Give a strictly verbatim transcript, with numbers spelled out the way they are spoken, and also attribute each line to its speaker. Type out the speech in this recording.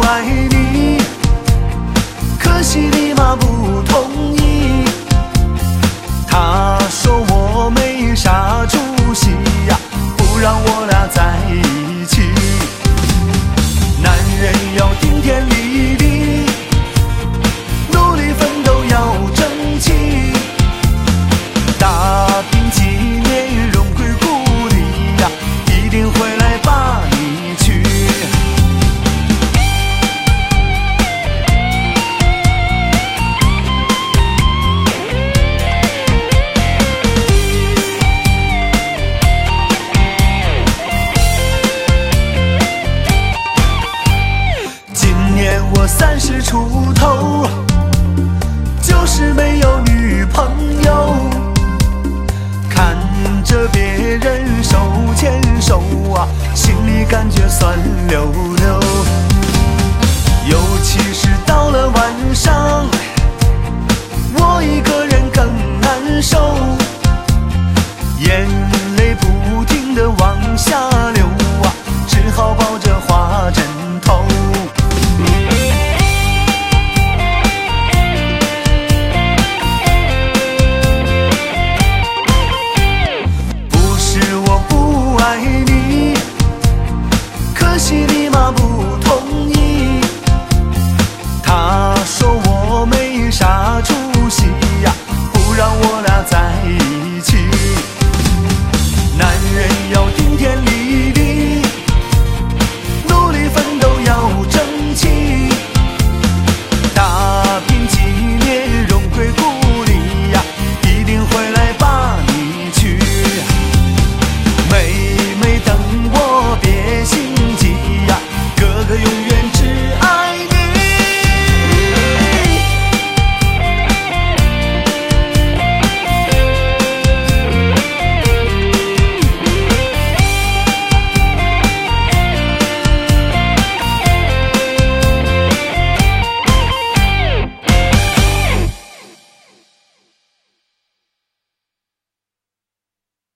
Speaker 1: 爱你，可惜你妈不同意。她说我没啥出息呀，不让我俩在一起。男人要顶天立地，努力奋斗要争气，打拼几年荣归故里呀，一定会来把你娶。今年我三十出头，就是没有女朋友，看着别人手牵手啊，心里感觉酸溜溜。